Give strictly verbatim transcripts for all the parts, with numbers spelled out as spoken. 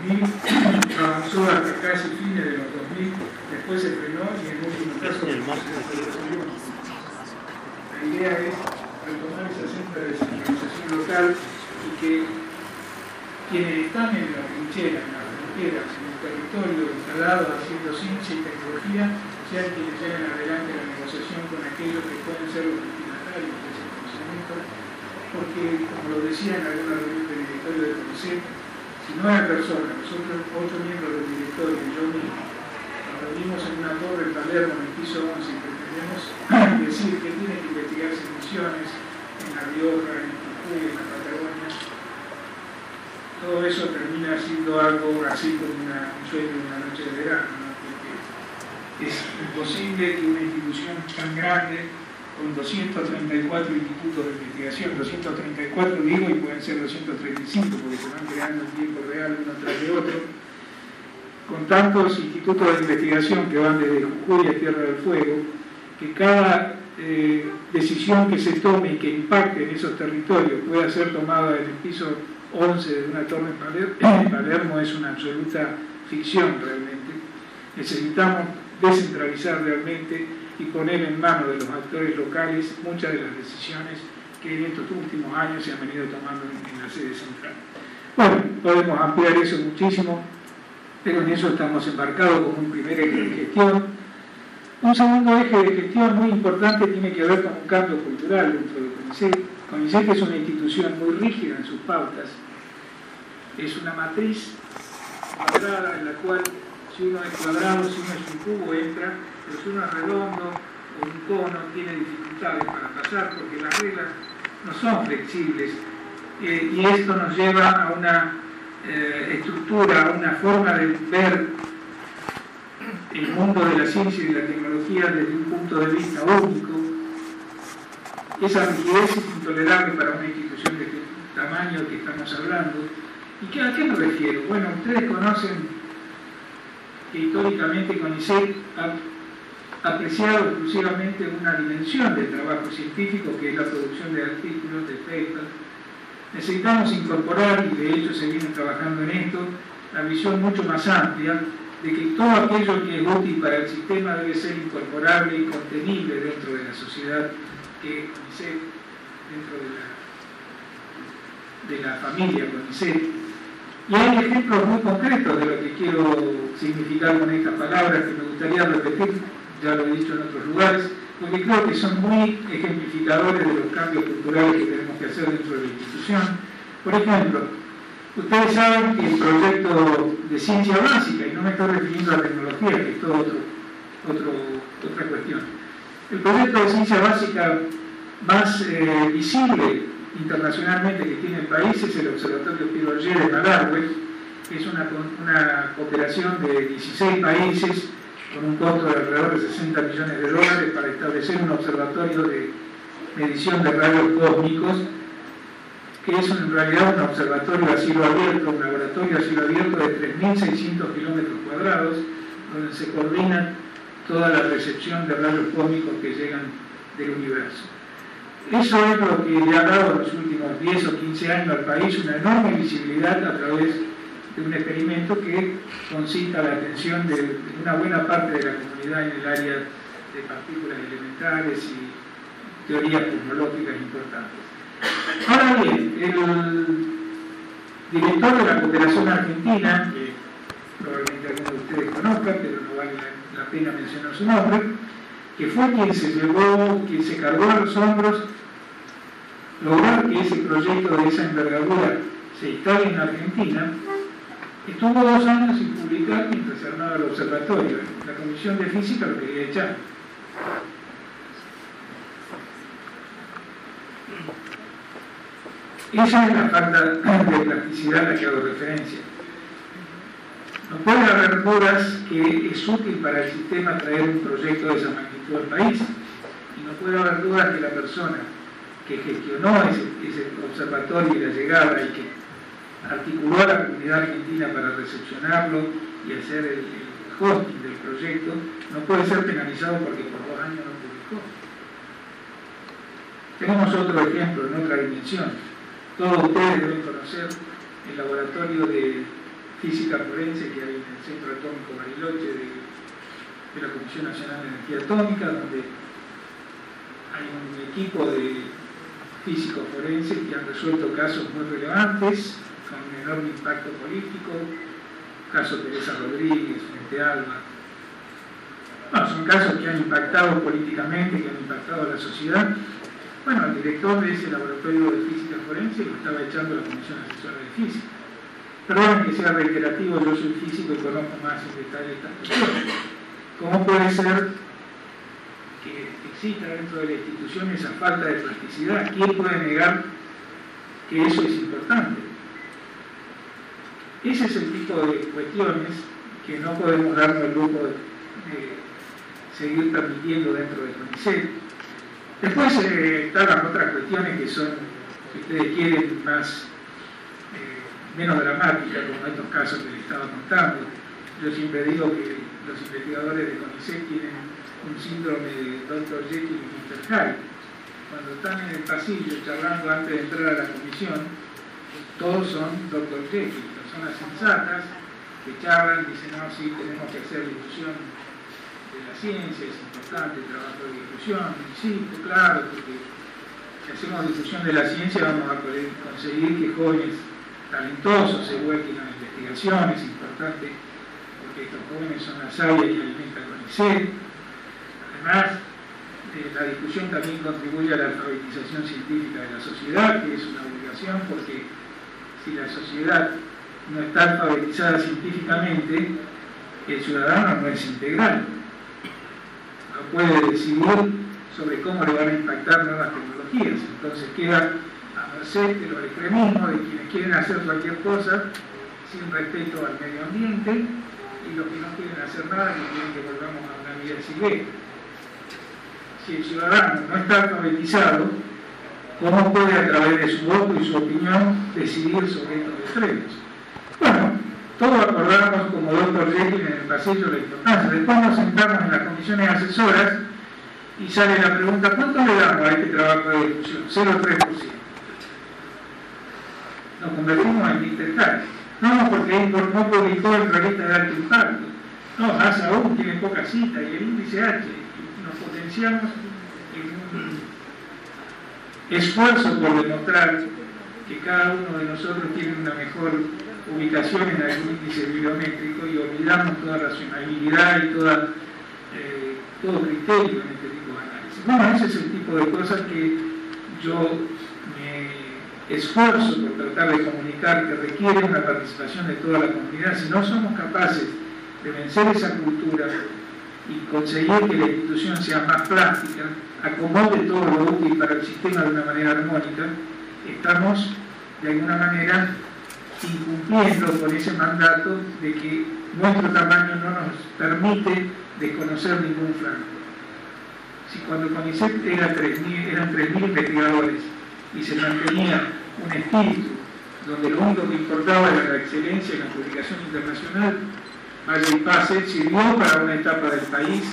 mil, avanzó hasta casi fines de los dos mil, después se frenó y en último caso la idea es retomar esa senda de descentralización local y que quienes están en la trinchera, en las fronteras, en el territorio instalado haciendo ciencia y tecnología, sean quienes lleven adelante la negociación con aquellos que pueden ser los destinatarios de ese conocimiento, porque, como lo decía en alguna reunión del directorio del CONICET, si nueve personas, nosotros ocho miembros del directorio y yo mismo, nos reunimos en una torre en Palermo, en el piso once, y pretendemos decir que tienen que investigarse misiones en La Rioja, en Jujuy, en la Patagonia, todo eso termina siendo algo así como una, un sueño de una noche de verano, ¿no? Porque es imposible que una institución tan grande, con doscientos treinta y cuatro institutos de investigación, doscientos treinta y cuatro digo, y pueden ser doscientos treinta y cinco porque se van creando en tiempo real uno tras de otro, con tantos institutos de investigación que van desde Jujuy a Tierra del Fuego, que cada eh, decisión que se tome y que impacte en esos territorios pueda ser tomada en el piso once de una torre en Palermo, en Palermo es una absoluta ficción realmente. Necesitamos descentralizar realmente y poner en manos de los actores locales muchas de las decisiones que en estos últimos años se han venido tomando en, en la sede central. Bueno, podemos ampliar eso muchísimo, pero en eso estamos embarcados como un primer eje de gestión. Un segundo eje de gestión muy importante tiene que ver con un cambio cultural dentro de CONICET. CONICET es una institución muy rígida en sus pautas, es una matriz cuadrada en la cual si uno es cuadrado, si uno es un cubo entra, pero si uno es redondo o un cono tiene dificultades para pasar porque las reglas no son flexibles eh, y esto nos lleva a una eh, estructura, a una forma de ver el mundo de la ciencia y de la tecnología desde un punto de vista único. Esa rigidez es intolerable para una institución de este tamaño que estamos hablando. ¿Y qué, a qué me refiero? Bueno, ustedes conocen que históricamente CONICET ha apreciado exclusivamente una dimensión del trabajo científico, que es la producción de artículos, de papers. Necesitamos incorporar, y de hecho se viene trabajando en esto, la visión mucho más amplia de que todo aquello que es útil para el sistema debe ser incorporable y contenible dentro de la sociedad que CONICET, dentro de la, de la familia CONICET. Y hay ejemplos muy concretos de lo que quiero significar con estas palabras que me gustaría repetir, ya lo he dicho en otros lugares, porque creo que son muy ejemplificadores de los cambios culturales que tenemos que hacer dentro de la institución. Por ejemplo, ustedes saben que el proyecto de ciencia básica, y no me estoy refiriendo a la tecnología, que es todo otro, otro, otra cuestión, el proyecto de ciencia básica más eh, visible internacionalmente que tiene el país es el Observatorio Piaget de Malargüe, que es una, una cooperación de dieciséis países con un costo de alrededor de sesenta millones de dólares para establecer un observatorio de medición de rayos cósmicos, que es en realidad un observatorio a cielo abierto, un laboratorio a cielo abierto de tres mil seiscientos kilómetros cuadrados, donde se coordina toda la recepción de rayos cósmicos que llegan del universo. Eso es lo que le ha dado en los últimos diez o quince años al país una enorme visibilidad a través de un experimento que concita la atención de una buena parte de la comunidad en el área de partículas elementales y teorías cosmológicas importantes. Ahora bien, el director de la Cooperación Argentina, que probablemente algunos de ustedes conozcan, pero no vale la pena mencionar su nombre, que fue quien se llevó, quien se cargó a los hombros lograr que ese proyecto de esa envergadura se instale en Argentina, estuvo dos años sin publicar mientras se armaba el observatorio. La Comisión de Física lo quería echar. Esa es la falta de plasticidad a la que hago referencia. No puede haber dudas que es útil para el sistema traer un proyecto de esa magnitud al país, y no puede haber dudas que la persona que gestionó ese, ese observatorio y la llegada y que articuló a la comunidad argentina para recepcionarlo y hacer el, el hosting del proyecto no puede ser penalizado porque por dos años no publicó. Tenemos otro ejemplo en otra dimensión. Todos ustedes deben conocer el laboratorio de física forense que hay en el Centro Atómico Bariloche de, de la Comisión Nacional de Energía Atómica, donde hay un equipo de físicos forenses que han resuelto casos muy relevantes, con un enorme impacto político, caso Teresa Rodríguez, Frente Alba. Bueno, son casos que han impactado políticamente, que han impactado a la sociedad. Bueno, el director de ese laboratorio de física forense lo estaba echando la Comisión Asesora de Física. Perdón que sea reiterativo, yo soy físico y conozco más en detalle estas cuestiones. ¿Cómo puede ser que exista dentro de la institución esa falta de plasticidad? ¿Quién puede negar que eso es importante? Ese es el tipo de cuestiones que no podemos darnos el lujo de, de seguir permitiendo dentro del CONICET. Después eh, están las otras cuestiones que son, si ustedes quieren, más eh, menos dramáticas, como estos casos que les estaba contando. Yo siempre digo que los investigadores de CONICET tienen un síndrome de doctor Jekyll y mister Hyde. Cuando están en el pasillo charlando antes de entrar a la comisión, todos son doctor Jekyll, personas sensatas que charlan y dicen, no, sí, tenemos que hacer difusión de la ciencia, es importante el trabajo de difusión. Y sí, pues claro, porque si hacemos difusión de la ciencia vamos a poder conseguir que jóvenes talentosos se vuelquen a la investigación, es importante porque estos jóvenes son la savia que alimenta el CONICET. Además, eh, la discusión también contribuye a la alfabetización científica de la sociedad, que es una obligación, porque si la sociedad no está alfabetizada científicamente, el ciudadano no es integral. No puede decidir sobre cómo le van a impactar nuevas tecnologías. Entonces queda a merced de los extremismos, de quienes quieren hacer cualquier cosa sin respeto al medio ambiente, y los que no quieren hacer nada, que quieren que volvamos a una vida silvestre. Si el ciudadano no está alfabetizado, ¿cómo puede a través de su voto y su opinión decidir sobre estos extremos? Bueno, todos acordamos como doctor Jekyll en el pasillo la importancia. Después nos sentamos en las comisiones asesoras y sale la pregunta, ¿cuánto le damos a este trabajo de difusión? cero coma tres por ciento. Nos convertimos en mister Hyde. No, porque no publicó en revista de alto impacto. No, más aún, tiene poca cita y el índice H. Nos potenciamos en un esfuerzo por demostrar que cada uno de nosotros tiene una mejor ubicación en algún índice bibliométrico y olvidamos toda racionalidad y toda, eh, todo criterio en este tipo de análisis. Bueno, ese es el tipo de cosas que yo me esfuerzo por tratar de comunicar, que requiere una participación de toda la comunidad. Si no somos capaces de vencer esa cultura y conseguir que la institución sea más plástica, acomode todo lo útil para el sistema de una manera armónica, estamos de alguna manera incumpliendo con ese mandato de que nuestro tamaño no nos permite desconocer ningún flanco. Si cuando el CONICET era tres mil, eran tres mil investigadores y se mantenía un espíritu donde lo único que importaba era la excelencia en la publicación internacional, Valle y Pase sirvió para una etapa del país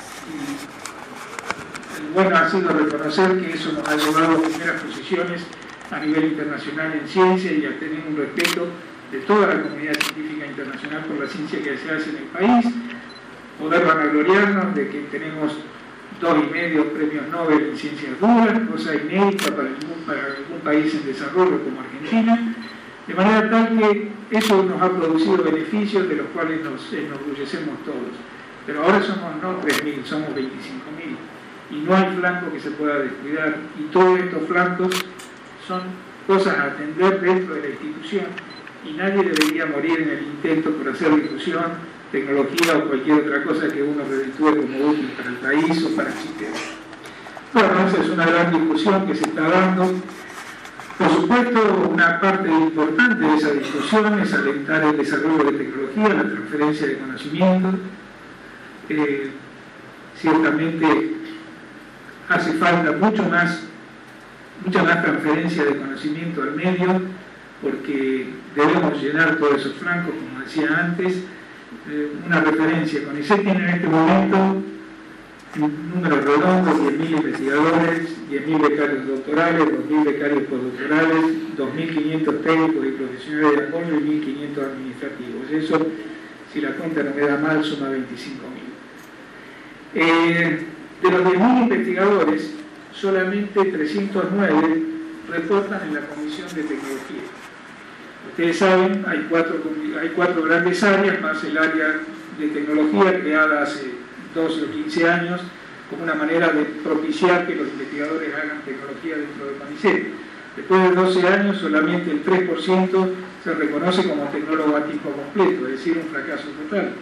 y el bueno ha sido reconocer que eso nos ha llevado a primeras posiciones a nivel internacional en ciencia y a tener un respeto de toda la comunidad científica internacional por la ciencia que se hace en el país, poder vanagloriarnos de que tenemos dos y medio premios Nobel en ciencias duras, cosa inédita para algún, para algún país en desarrollo como Argentina, de manera tal que eso nos ha producido beneficios de los cuales nos enorgullecemos todos. Pero ahora somos no tres mil, somos veinticinco mil y no hay flanco que se pueda descuidar, y todos estos flancos son cosas a atender dentro de la institución y nadie debería morir en el intento por hacer difusión, tecnología o cualquier otra cosa que uno reditúe como útil para el país o para el sistema. Bueno, esa es una gran discusión que se está dando. Por supuesto, una parte importante de esa discusión es alentar el desarrollo de tecnología, la transferencia de conocimiento. Eh, ciertamente hace falta mucho más mucha más transferencia de conocimiento al medio, porque debemos llenar todos esos flancos, como decía antes. Eh, una referencia, CONICET tiene en este momento números redondos, diez mil investigadores, diez mil becarios doctorales, dos mil becarios postdoctorales, dos mil quinientos técnicos y profesionales de apoyo y mil quinientos administrativos. Eso, si la cuenta no me da mal, suma veinticinco mil. Eh, de los diez mil investigadores, solamente trescientos nueve reportan en la Comisión de Tecnología. Ustedes saben, hay cuatro, hay cuatro grandes áreas, más el área de tecnología creada hace doce o quince años, como una manera de propiciar que los investigadores hagan tecnología dentro de CONICET. Después de doce años, solamente el tres por ciento se reconoce como tecnólogo a tiempo completo, es decir, un fracaso total.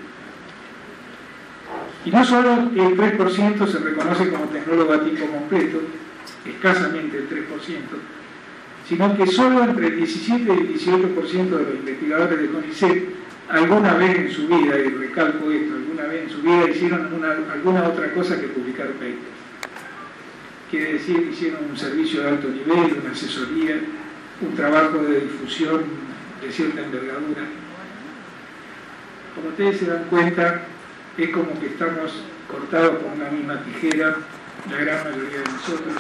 Y no solo el tres por ciento se reconoce como tecnólogo a tiempo completo, escasamente el tres por ciento, sino que solo entre el diecisiete y el dieciocho por ciento de los investigadores de CONICET alguna vez en su vida, y recalco esto, alguna vez en su vida hicieron una, alguna otra cosa que publicar papers. Quiere decir que hicieron un servicio de alto nivel, una asesoría, un trabajo de difusión de cierta envergadura. Como ustedes se dan cuenta, es como que estamos cortados con una misma tijera, la gran mayoría de nosotros.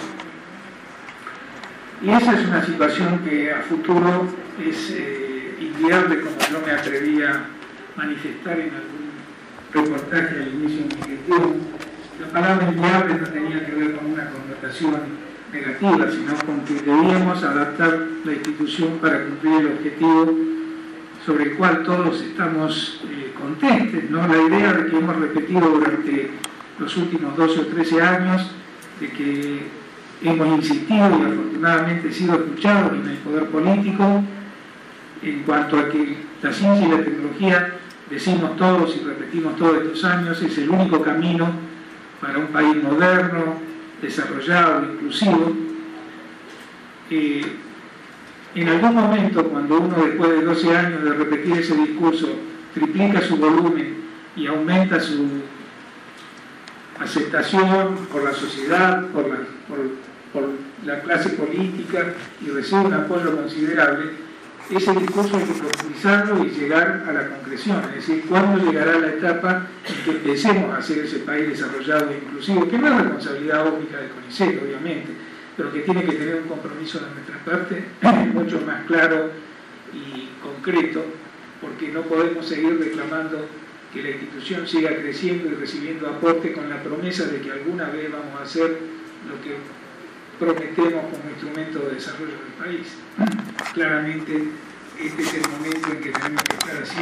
Y esa es una situación que a futuro es eh, inviable, como yo me atreví a manifestar en algún reportaje al inicio de mi gestión. La palabra inviable no tenía que ver con una connotación negativa, sino con que debíamos adaptar la institución para cumplir el objetivo sobre el cual todos estamos eh, contentes, ¿no? La idea de que hemos repetido durante los últimos doce o trece años, de que hemos insistido y afortunadamente sido escuchados en el poder político en cuanto a que la ciencia y la tecnología, decimos todos y repetimos todos estos años, es el único camino para un país moderno, desarrollado, inclusivo. Eh, en algún momento, cuando uno después de doce años de repetir ese discurso triplica su volumen y aumenta su aceptación por la sociedad, por la, por, por la clase política y recibe un apoyo considerable, ese discurso hay que profundizarlo y llegar a la concreción, es decir, ¿cuándo llegará la etapa en que empecemos a ser ese país desarrollado e inclusivo? Que no es responsabilidad única del CONICET, obviamente, pero que tiene que tener un compromiso de nuestra parte mucho más claro y concreto, porque no podemos seguir reclamando que la institución siga creciendo y recibiendo aporte con la promesa de que alguna vez vamos a hacer lo que prometemos como instrumento de desarrollo del país. Claramente este es el momento en que tenemos que estar así.